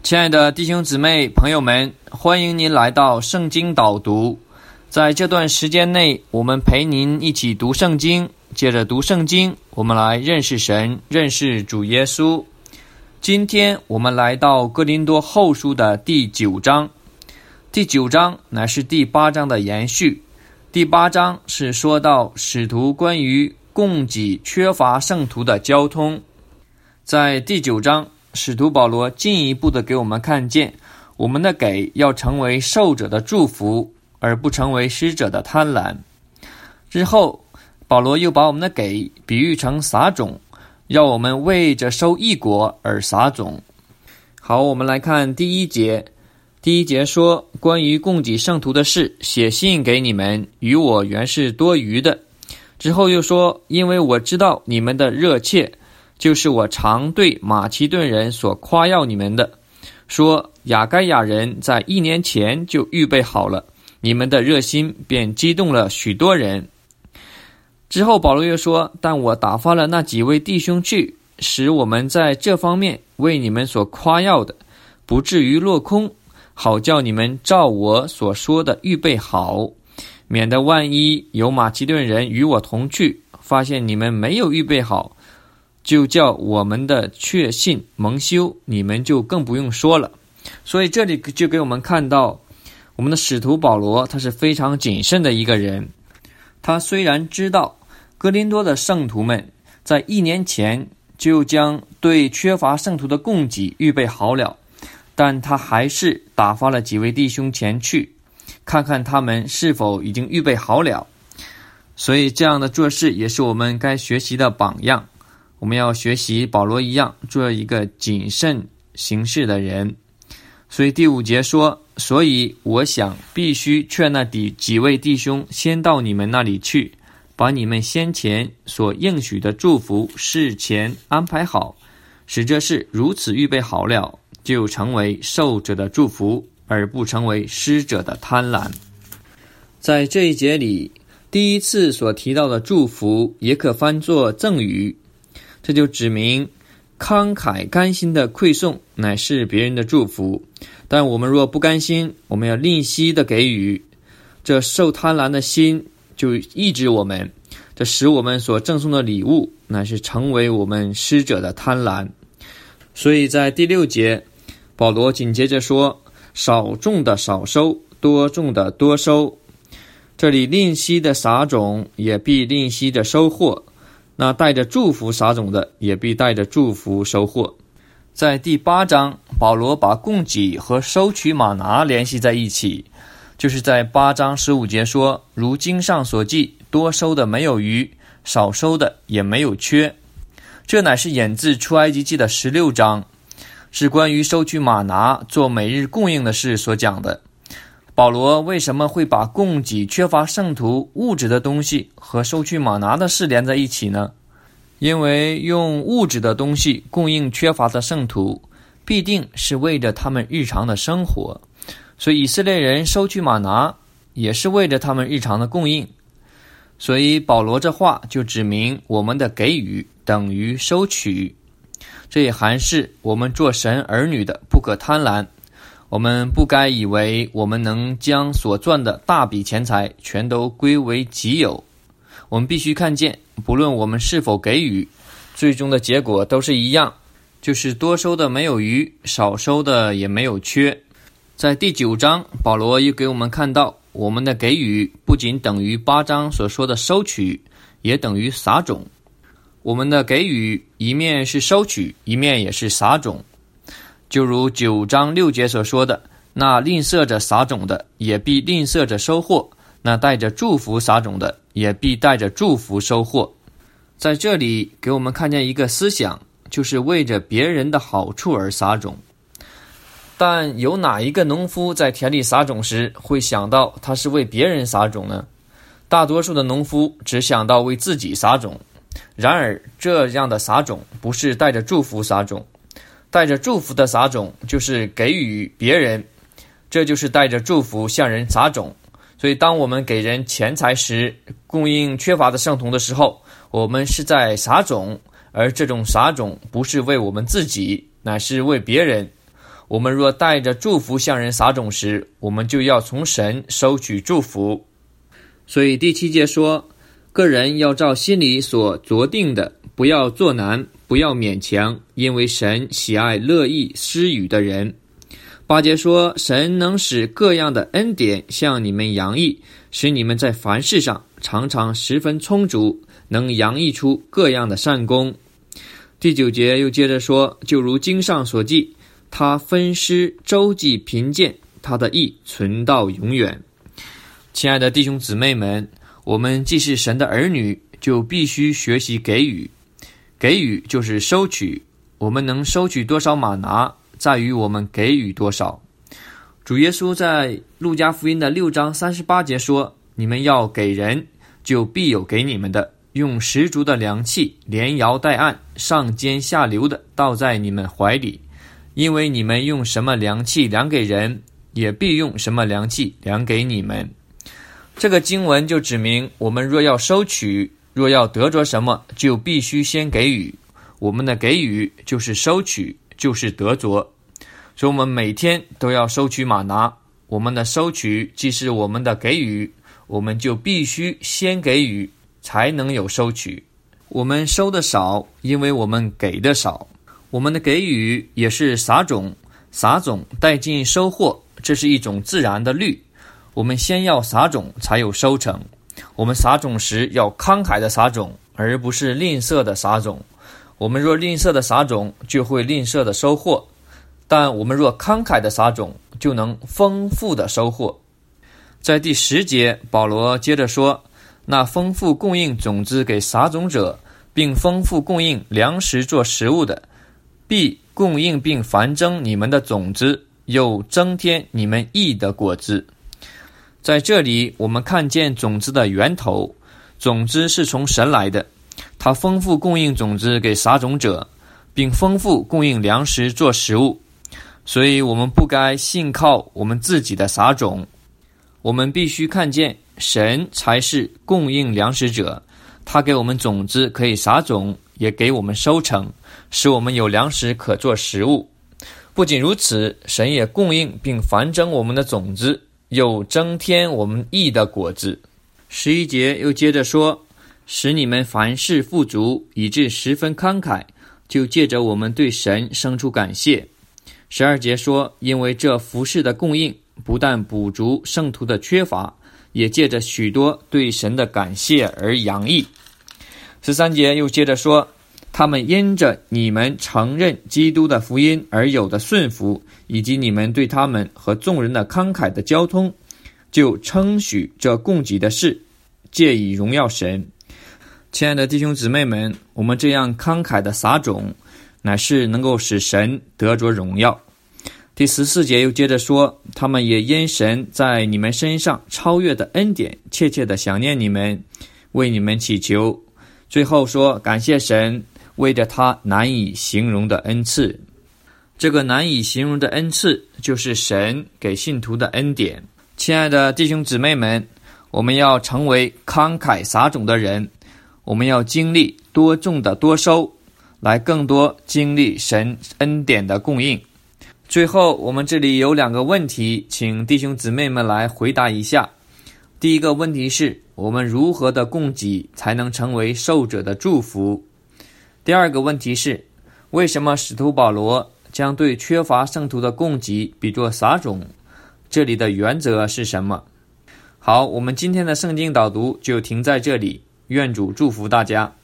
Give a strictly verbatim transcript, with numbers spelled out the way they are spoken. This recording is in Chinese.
亲爱的弟兄姊妹朋友们，欢迎您来到圣经导读。在这段时间内，我们陪您一起读圣经，借着读圣经，我们来认识神，认识主耶稣。今天我们来到哥林多后书的第九章。第九章乃是第八章的延续。第八章是说到使徒关于供给缺乏圣徒的交通。在第九章，使徒保罗进一步的给我们看见，我们的给要成为受者的祝福，而不成为施者的贪婪。之后保罗又把我们的给比喻成撒种，要我们为着收益果而撒种。好，我们来看第一节。第一节说，关于供给圣徒的事，写信给你们，与我原是多余的。之后又说，因为我知道你们的热切，就是我常对马其顿人所夸耀你们的，说亚该亚人在一年前就预备好了，你们的热心便激动了许多人。之后保罗又说，但我打发了那几位弟兄去，使我们在这方面为你们所夸耀的不至于落空，好叫你们照我所说的预备好，免得万一有马其顿人与我同去，发现你们没有预备好，就叫我们的确信蒙羞，你们就更不用说了。所以这里就给我们看到，我们的使徒保罗他是非常谨慎的一个人。他虽然知道哥林多的圣徒们在一年前就将对缺乏圣徒的供给预备好了，但他还是打发了几位弟兄前去，看看他们是否已经预备好了。所以这样的做事也是我们该学习的榜样。我们要学习保罗一样，做一个谨慎行事的人。所以第五节说，所以我想必须劝那几位弟兄先到你们那里去，把你们先前所应许的祝福事前安排好，使这事如此预备好了，就成为受者的祝福，而不成为施者的贪婪。在这一节里，第一次所提到的祝福也可翻作赠与，这就指明慷慨甘心的馈送乃是别人的祝福，但我们若不甘心，我们要吝惜的给予，这受贪婪的心就抑制我们，这使我们所赠送的礼物乃是成为我们施者的贪婪。所以在第六节，保罗紧接着说，少种的少收，多种的多收。这里吝惜的撒种，也必吝惜着收获，那带着祝福撒种的，也必带着祝福收获。在第八章，保罗把供给和收取玛拿联系在一起，就是在八章十五节说，如经上所记，多收的没有余，少收的也没有缺。这乃是引自出埃及记的十六章，是关于收取玛拿做每日供应的事所讲的。保罗为什么会把供给缺乏圣徒物质的东西和收取玛拿的事连在一起呢？因为用物质的东西供应缺乏的圣徒，必定是为着他们日常的生活，所以以色列人收取玛拿也是为着他们日常的供应。所以保罗这话就指明我们的给予等于收取。这也含是我们做神儿女的不可贪婪，我们不该以为我们能将所赚的大笔钱财全都归为己有。我们必须看见，不论我们是否给予，最终的结果都是一样，就是多收的没有余，少收的也没有缺。在第九章，保罗又给我们看到，我们的给予不仅等于八章所说的收取，也等于撒种。我们的给予一面是收取，一面也是撒种。就如九章六节所说的，那吝啬着撒种的，也必吝啬着收获，那带着祝福撒种的，也必带着祝福收获。在这里给我们看见一个思想，就是为着别人的好处而撒种。但有哪一个农夫在田里撒种时会想到他是为别人撒种呢？大多数的农夫只想到为自己撒种。然而这样的撒种不是带着祝福撒种，带着祝福的撒种就是给予别人，这就是带着祝福向人撒种。所以当我们给人钱财时，供应缺乏的圣徒的时候，我们是在撒种，而这种撒种不是为我们自己，乃是为别人。 我们若带着祝福向人撒种时，我们就要从神收取祝福。所以第七节说，个人要照心里所酌定的，不要作难，不要勉强，因为神喜爱乐意施予的人。八节说，神能使各样的恩典向你们洋溢，使你们在凡事上常常十分充足，能洋溢出各样的善功。第九节又接着说，就如经上所记，他分施周济贫贱，他的义存到永远。亲爱的弟兄姊妹们，我们既是神的儿女，就必须学习给予。给予就是收取，我们能收取多少吗哪，在于我们给予多少。主耶稣在路加福音的六章三十八节说，你们要给人，就必有给你们的，用十足的量器，连摇带按，上尖下流的倒在你们怀里，因为你们用什么量器量给人，也必用什么量器量给你们。这个经文就指明，我们若要收取，若要得着什么，就必须先给予。我们的给予就是收取，就是得着。所以我们每天都要收取吗哪，我们的收取既是我们的给予，我们就必须先给予，才能有收取。我们收的少，因为我们给的少。我们的给予也是撒种，撒种带进收获，这是一种自然的律。我们先要撒种，才有收成。我们撒种时要慷慨的撒种，而不是吝啬的撒种。我们若吝啬的撒种，就会吝啬的收获；但我们若慷慨的撒种，就能丰富的收获。在第十节，保罗接着说，那丰富供应种子给撒种者，并丰富供应粮食做食物的，必供应并繁增你们的种子，又增添你们义的果子。在这里我们看见种子的源头，种子是从神来的，他丰富供应种子给撒种者，并丰富供应粮食做食物。所以我们不该信靠我们自己的撒种，我们必须看见神才是供应粮食者，他给我们种子可以撒种，也给我们收成，使我们有粮食可做食物。不仅如此，神也供应并繁增我们的种子，又增添我们义的果子。十一节又接着说，使你们凡事富足，以致十分慷慨，就借着我们对神生出感谢。十二节说，因为这服事的供应不但补足圣徒的缺乏，也借着许多对神的感谢而洋溢。十三节又接着说，他们因着你们承认基督的福音而有的顺服，以及你们对他们和众人的慷慨的交通，就称许这供给的事，借以荣耀神。亲爱的弟兄姊妹们，我们这样慷慨的撒种，乃是能够使神得着荣耀。第十四节又接着说，他们也因神在你们身上超越的恩典，切切的想念你们，为你们祈求。最后说，感谢神为着他难以形容的恩赐。这个难以形容的恩赐，就是神给信徒的恩典。亲爱的弟兄姊妹们，我们要成为慷慨撒种的人，我们要经历多种的多收，来更多经历神恩典的供应。最后我们这里有两个问题，请弟兄姊妹们来回答一下。第一个问题是，我们如何的供给才能成为受者的祝福？第二个问题是，为什么使徒保罗将对缺乏圣徒的供给比作撒种？这里的原则是什么？好，我们今天的圣经导读就停在这里，愿主祝福大家。